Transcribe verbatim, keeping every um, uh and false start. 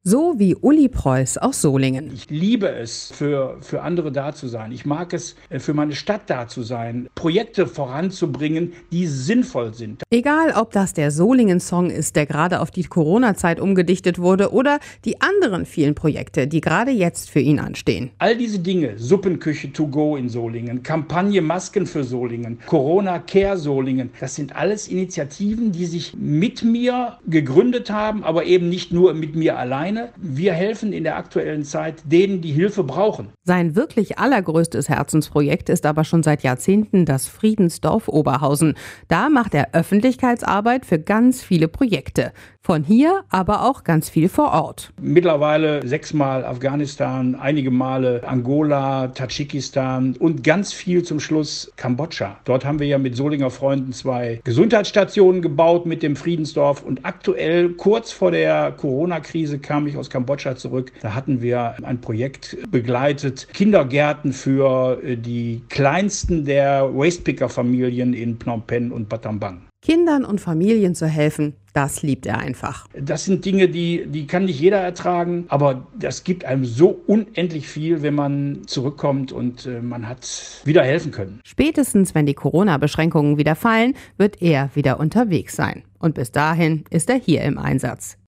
So wie Uli Preuß aus Solingen. Ich liebe es, für, für andere da zu sein. Ich mag es, für meine Stadt da zu sein, Projekte voranzubringen, die sinnvoll sind. Egal, ob das der Solingen-Song ist, der gerade auf die Corona-Zeit umgedichtet wurde, oder die anderen vielen Projekte, die gerade jetzt für ihn anstehen. All diese Dinge, Suppenküche to go in Solingen, Kampagne Masken für Solingen, Corona Care Solingen, das sind alles Initiativen, die sich mit mir gegründet haben, aber eben nicht nur mit mir allein. Wir helfen in der aktuellen Zeit denen, die Hilfe brauchen. Sein wirklich allergrößtes Herzensprojekt ist aber schon seit Jahrzehnten das Friedensdorf Oberhausen. Da macht er Öffentlichkeitsarbeit für ganz viele Projekte. Von hier aber auch ganz viel vor Ort. Mittlerweile sechsmal Afghanistan, einige Male Angola, Tadschikistan und ganz viel zum Schluss Kambodscha. Dort haben wir ja mit Solinger Freunden zwei Gesundheitsstationen gebaut mit dem Friedensdorf. Und aktuell, kurz vor der Corona-Krise, kam ich aus Kambodscha zurück. Da hatten wir ein Projekt begleitet, Kindergärten für die kleinsten der Wastepicker-Familien in Phnom Penh und Battambang. Kindern und Familien zu helfen, das liebt er einfach. Das sind Dinge, die, die kann nicht jeder ertragen, aber das gibt einem so unendlich viel, wenn man zurückkommt und äh, man hat wieder helfen können. Spätestens, wenn die Corona-Beschränkungen wieder fallen, wird er wieder unterwegs sein. Und bis dahin ist er hier im Einsatz.